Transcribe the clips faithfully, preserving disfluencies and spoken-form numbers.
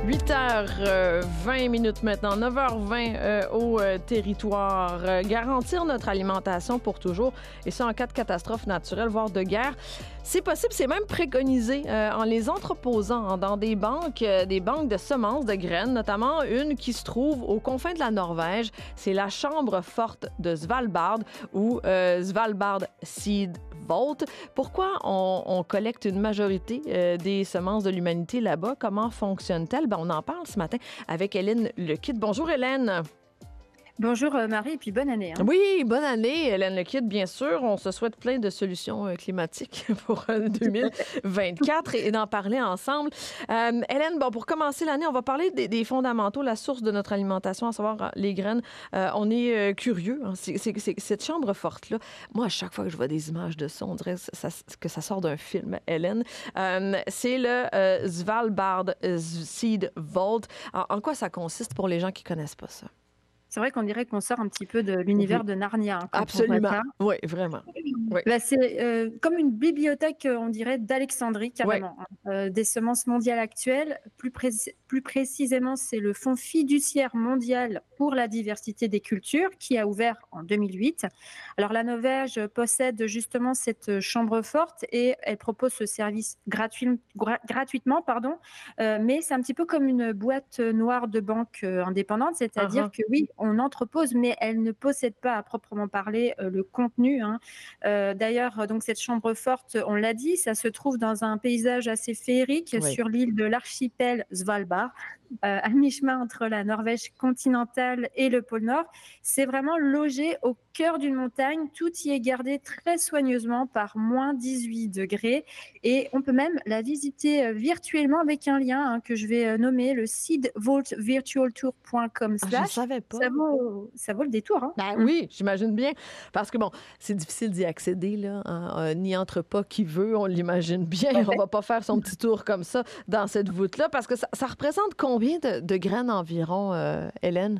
huit heures vingt minutes maintenant, neuf heures vingt euh, au euh, territoire. Euh, garantir notre alimentation pour toujours, et ça en cas de catastrophe naturelle, voire de guerre, c'est possible, c'est même préconisé euh, en les entreposant hein, dans des banques, euh, des banques de semences, de graines, notamment une qui se trouve aux confins de la Norvège. C'est la Chambre forte de Svalbard ou euh, Svalbard Seed Vault. Pourquoi on, on collecte une majorité euh, des semences de l'humanité là-bas? Comment fonctionne-t-elle? Ben, on en parle ce matin avec Hélène Lequitte. Bonjour Hélène. Bonjour Marie, et puis bonne année. Hein. Oui, bonne année Hélène Lequitte, bien sûr. On se souhaite plein de solutions euh, climatiques pour euh, deux mille vingt-quatre et, et d'en parler ensemble. Euh, Hélène, bon, pour commencer l'année, on va parler des, des fondamentaux, la source de notre alimentation, à savoir les graines. Euh, on est euh, curieux. Hein. C'est, c'est, c'est, cette chambre forte-là, moi, à chaque fois que je vois des images de ça, on dirait que ça, que ça sort d'un film, Hélène. Euh, c'est le euh, Svalbard Seed Vault. En, en quoi ça consiste pour les gens qui ne connaissent pas ça? C'est vrai qu'on dirait qu'on sort un petit peu de l'univers oui. de Narnia. Hein, Absolument. Oui, vraiment. Oui. Bah, c'est euh, comme une bibliothèque, on dirait, d'Alexandrie, carrément. Oui. Hein. Euh, des semences mondiales actuelles. Plus, pré- plus précisément, c'est le Fonds fiduciaire mondial pour la diversité des cultures qui a ouvert en deux mille huit. Alors, la Norvège possède justement cette chambre forte et elle propose ce service gratuit, gra- gratuitement, pardon. Euh, mais c'est un petit peu comme une boîte noire de banque euh, indépendante, c'est-à-dire uh-huh. que oui, on entrepose, mais elle ne possède pas à proprement parler euh, le contenu. Hein. Euh, d'ailleurs, donc cette chambre forte, on l'a dit, ça se trouve dans un paysage assez féerique oui. sur l'île de l'archipel Svalbard, euh, à mi-chemin entre la Norvège continentale et le pôle Nord. C'est vraiment logé au cœur d'une montagne. Tout y est gardé très soigneusement par moins dix-huit degrés et on peut même la visiter virtuellement avec un lien hein, que je vais nommer le seed vault virtual tour point com slash. Ah, je ne savais pas. Ça vaut, ça vaut le détour. Hein? Ben, mmh. Oui, j'imagine bien. Parce que bon, c'est difficile d'y accéder, là. Hein? Euh, n'y entre pas qui veut, on l'imagine bien. Okay. On va pas faire son petit tour comme ça dans cette voûte-là. Parce que ça, ça représente combien de, de graines environ, euh, Hélène?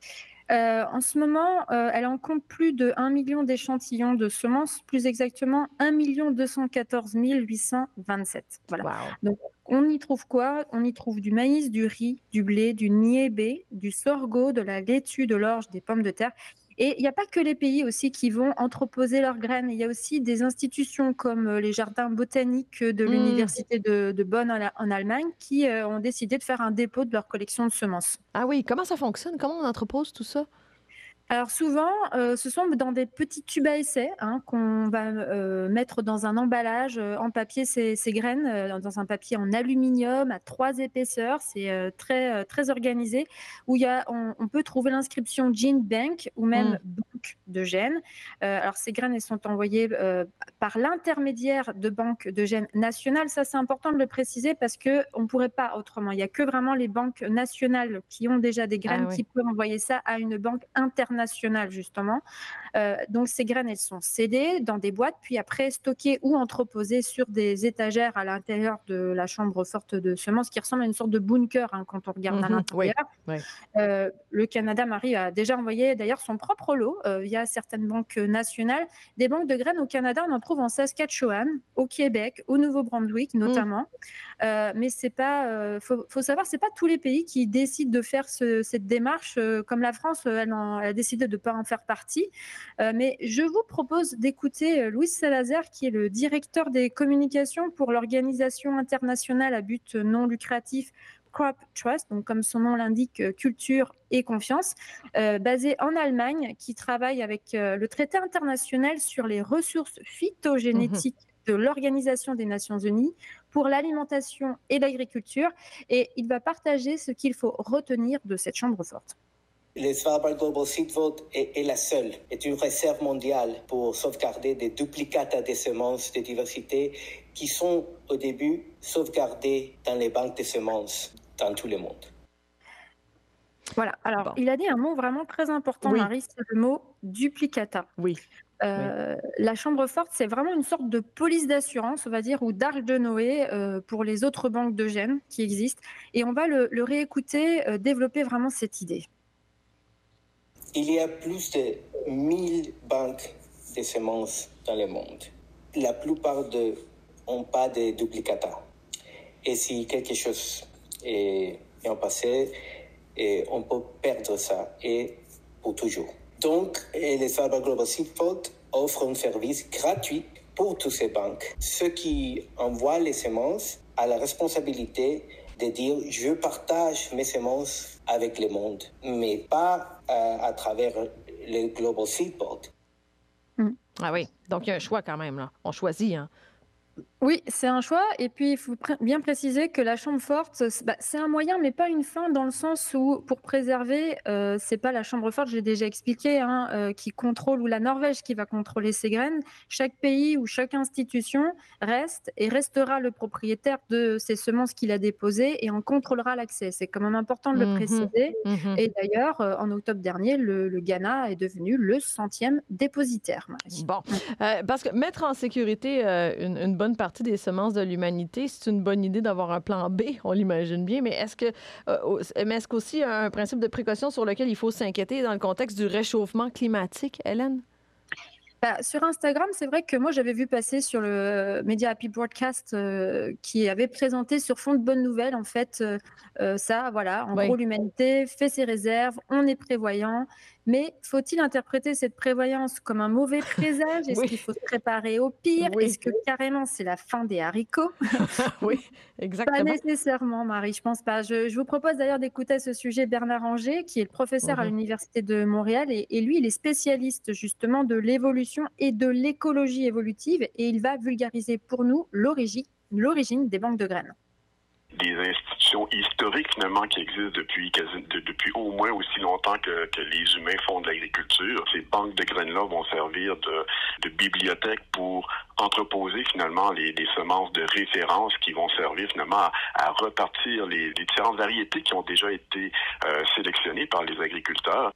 Euh, en ce moment, euh, elle en compte plus de un million d'échantillons de semences, plus exactement un million deux cent quatorze mille huit cent vingt-sept. Voilà. Wow. Donc, on y trouve quoi? On y trouve du maïs, du riz, du blé, du niébé, du sorgho, de la laitue, de l'orge, des pommes de terre. Et il n'y a pas que les pays aussi qui vont entreposer leurs graines. Il y a aussi des institutions comme les jardins botaniques de mmh. l'université de, de Bonn en, en Allemagne qui euh, ont décidé de faire un dépôt de leur collection de semences. Ah oui, comment ça fonctionne? Comment on entrepose tout ça? Alors souvent, euh, ce sont dans des petits tubes à essai hein, qu'on va euh, mettre dans un emballage euh, en papier ces, ces graines, euh, dans un papier en aluminium à trois épaisseurs. C'est euh, très euh, très organisé où il y a, on, on peut trouver l'inscription Gene Bank ou même mmh. banque de gènes. Euh, alors ces graines elles sont envoyées euh, par l'intermédiaire de banques de gènes nationales. Ça c'est important de le préciser parce que on pourrait pas autrement. Il y a que vraiment les banques nationales qui ont déjà des graines ah, oui. qui peuvent envoyer ça à une banque internationale. Nationale justement. Euh, donc ces graines, elles sont scellées dans des boîtes, puis après stockées ou entreposées sur des étagères à l'intérieur de la chambre forte de semences, qui ressemble à une sorte de bunker hein, quand on regarde mm-hmm, à l'intérieur. Oui, oui. Euh, le Canada, Marie, a déjà envoyé d'ailleurs son propre lot euh, via certaines banques nationales. Des banques de graines au Canada, on en trouve en Saskatchewan, au Québec, au Nouveau-Brunswick notamment. Mm. Euh, mais c'est pas, euh, faut, faut savoir, c'est pas tous les pays qui décident de faire ce, cette démarche. Euh, comme la France, elle, en, elle a décidé de ne pas en faire partie. Euh, mais je vous propose d'écouter Louis Salazar, qui est le directeur des communications pour l'organisation internationale à but non lucratif Crop Trust, donc comme son nom l'indique, culture et confiance, euh, basée en Allemagne, qui travaille avec euh, le traité international sur les ressources phytogénétiques mmh. de l'Organisation des Nations Unies pour l'alimentation et l'agriculture. Et il va partager ce qu'il faut retenir de cette chambre forte. Le Svalbard Global Seed Vault est, est la seule, est une réserve mondiale pour sauvegarder des duplicata des semences de diversité qui sont au début sauvegardées dans les banques de semences dans tout le monde. Voilà, alors bon. Il a dit un mot vraiment très important, oui. Marie, c'est le mot duplicata. Oui. Euh, oui. La chambre forte, c'est vraiment une sorte de police d'assurance, on va dire, ou d'arche de Noé euh, pour les autres banques de gènes qui existent. Et on va le, le réécouter, euh, développer vraiment cette idée. Il y a plus de mille banques de semences dans le monde. La plupart n'ont pas de duplicata. Et si quelque chose est et en passé, et on peut perdre ça, et pour toujours. Donc, les Svalbard Global Seed Vault offre un service gratuit pour toutes ces banques. Ceux qui envoient les semences ont la responsabilité de dire « je partage mes semences avec le monde », mais pas euh, à travers le Global Seed Vault. Mm. Ah oui, donc il y a un choix quand même, là. On choisit, hein? Oui, c'est un choix. Et puis, il faut pr- bien préciser que la chambre forte, c'est bah, c'est un moyen, mais pas une fin, dans le sens où, pour préserver, euh, c'est pas la chambre forte, j'ai déjà expliqué, hein, euh, qui contrôle, ou la Norvège qui va contrôler ces graines. Chaque pays ou chaque institution reste et restera le propriétaire de ces semences qu'il a déposées et en contrôlera l'accès. C'est quand même important de le Mhm. préciser. Mhm. Et d'ailleurs, euh, en octobre dernier, le, le Ghana est devenu le centième dépositaire, Marie. Bon, Euh, parce que mettre en sécurité euh, une, une bonne partie des semences de l'humanité, c'est une bonne idée d'avoir un plan B, on l'imagine bien, mais est-ce que euh, au- mais est-ce qu'aussi un principe de précaution sur lequel il faut s'inquiéter dans le contexte du réchauffement climatique, Hélène? Bah, sur Instagram, c'est vrai que moi, j'avais vu passer sur le Media Happy Broadcast euh, qui avait présenté sur fond de bonnes nouvelles, en fait, euh, euh, ça, voilà, en gros, Oui. l'humanité fait ses réserves, on est prévoyant, mais faut-il interpréter cette prévoyance comme un mauvais présage? Est-ce Oui, qu'il faut se préparer au pire? Est-ce oui, que carrément c'est la fin des haricots? oui, Pas exactement. nécessairement, Marie, je pense pas. Je, je vous propose d'ailleurs d'écouter à ce sujet Bernard Anger, qui est le professeur à Mhm. l'Université de Montréal, et, et lui, il est spécialiste justement de l'évolution et de l'écologie évolutive, et il va vulgariser pour nous l'origine, l'origine des banques de graines. Des institutions historiques finalement qui existent depuis quasi, de, depuis au moins aussi longtemps que, que les humains font de l'agriculture. Ces banques de graines-là vont servir de, de bibliothèque pour entreposer finalement les, les semences de référence qui vont servir finalement à, à repartir les, les différentes variétés qui ont déjà été euh, sélectionnées par les agriculteurs.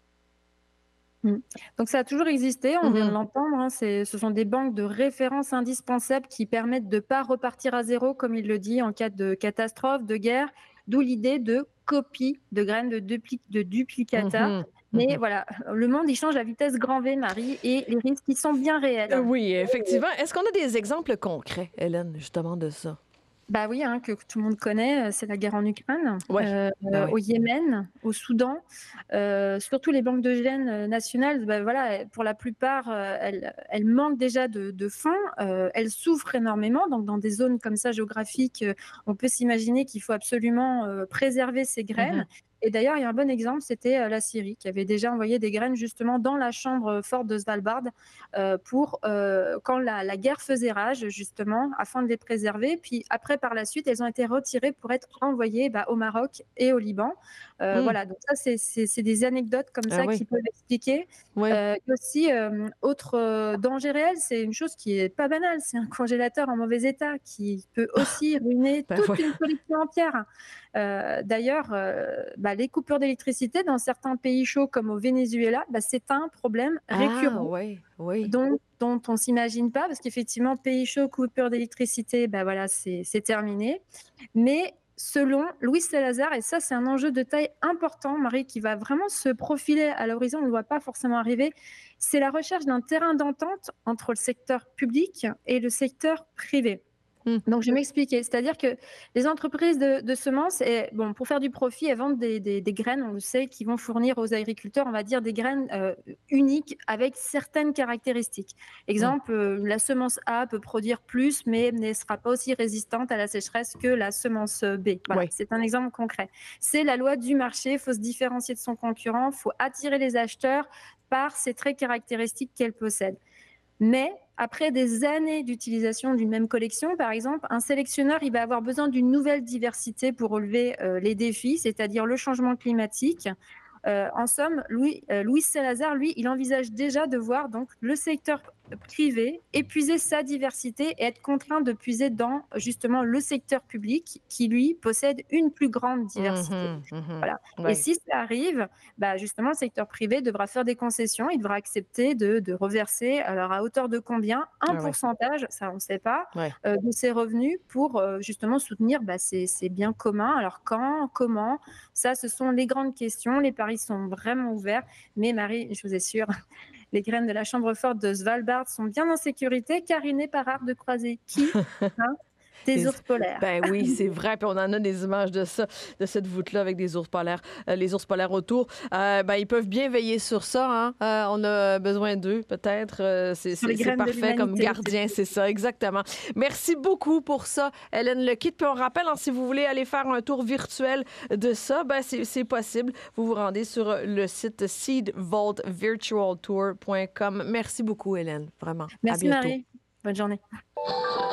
Donc ça a toujours existé, on vient de Mhm. l'entendre, hein, c'est- ce sont des banques de référence indispensables qui permettent de ne pas repartir à zéro, comme il le dit, en cas de catastrophe, de guerre, d'où l'idée de copie de graines, de, dupli- de duplicata. Mhm. Mais Mhm. voilà, le monde, il change à vitesse grand V, Marie, et les risques, ils sont bien Euh, réels. Oui, effectivement. Est-ce qu'on a des exemples concrets, Hélène, justement, de ça? Bah oui, hein, que tout le monde connaît, euh, c'est la guerre en Ukraine, Oui, euh, ben euh, oui. au Yémen, au Soudan. Euh, surtout les banques de graines euh, nationales, bah voilà, pour la plupart, euh, elles, elles manquent déjà de, de fonds, euh, elles souffrent énormément. Donc, dans des zones comme ça géographiques, euh, on peut s'imaginer qu'il faut absolument euh, préserver ces graines. Mhm. Et d'ailleurs, il y a un bon exemple, c'était euh, la Syrie, qui avait déjà envoyé des graines justement dans la chambre forte de Svalbard euh, pour euh, quand la, la guerre faisait rage, justement, afin de les préserver. Puis après, par la suite, elles ont été retirées pour être envoyées bah, au Maroc et au Liban. Euh, Mm. Voilà, donc ça, c'est- c'est c'est des anecdotes comme Ah ça oui, qui peuvent expliquer. oui. Euh, et aussi, euh, autre euh, danger réel, c'est une chose qui est pas banale, c'est un congélateur en mauvais état qui peut aussi ruiner Ben toute oui. une collection entière. Euh, D'ailleurs, euh, bah, les coupures d'électricité dans certains pays chauds comme au Venezuela, bah, c'est un problème Ah récurrent oui, oui. dont, dont on ne s'imagine pas, parce qu'effectivement, pays chaud, coupure d'électricité, bah, voilà, c'est c'est terminé. Mais selon Louis Salazar, et ça c'est un enjeu de taille important, Marie, qui va vraiment se profiler à l'horizon, on ne le voit pas forcément arriver, c'est la recherche d'un terrain d'entente entre le secteur public et le secteur privé. Mm. Donc, je vais m'expliquer. C'est-à-dire que les entreprises de, de semences, et, bon, pour faire du profit, elles vendent des, des- des graines, on le sait, qui vont fournir aux agriculteurs, on va dire, des graines euh, uniques avec certaines caractéristiques. Mm. Exemple, euh, la semence A peut produire plus, mais ne sera pas aussi résistante à la sécheresse que la semence B. Voilà, Oui. c'est un exemple concret. C'est la loi du marché, il faut se différencier de son concurrent, il faut attirer les acheteurs par ces traits caractéristiques qu'elle possède. Mais après des années d'utilisation d'une même collection, par exemple, un sélectionneur il va avoir besoin d'une nouvelle diversité pour relever euh, les défis, c'est-à-dire le changement climatique. Euh, en somme, Louis, euh, Louis Salazar, lui, il envisage déjà de voir donc le secteur privé épuiser sa diversité et être contraint de puiser dans justement le secteur public qui, lui, possède une plus grande diversité. Mhm. Mhm. Voilà. Et Oui. si ça arrive, bah justement, le secteur privé devra faire des concessions, il devra accepter de, de reverser, alors à hauteur de combien, un Ah oui. pourcentage, ça on ne sait pas, Ouais. euh, de ses revenus pour euh, justement soutenir bah, ces, ces biens communs. Alors quand, comment, ça ce sont les grandes questions, les paris sont vraiment ouverts, mais Marie, je vous assure, les graines de la chambre forte de Svalbard sont bien en sécurité car il n'est pas rare de croiser qui, hein, Des Les... ours polaires. Ben oui, c'est vrai. Puis on en a des images de ça, de cette voûte-là avec des ours polaires, euh, les ours polaires autour. Euh, ben, ils peuvent bien veiller sur ça. Hein? Euh, on a besoin d'eux, peut-être. Euh, c'est, c'est, c'est parfait comme gardien, c'est ça, exactement. Merci beaucoup pour ça, Hélène Lequitte. Puis on rappelle, hein, si vous voulez aller faire un tour virtuel de ça, ben c'est, c'est possible. Vous vous rendez sur le site seed vault virtual tour point com. Merci beaucoup, Hélène. Vraiment. Merci, à bientôt. Marie. Bonne journée.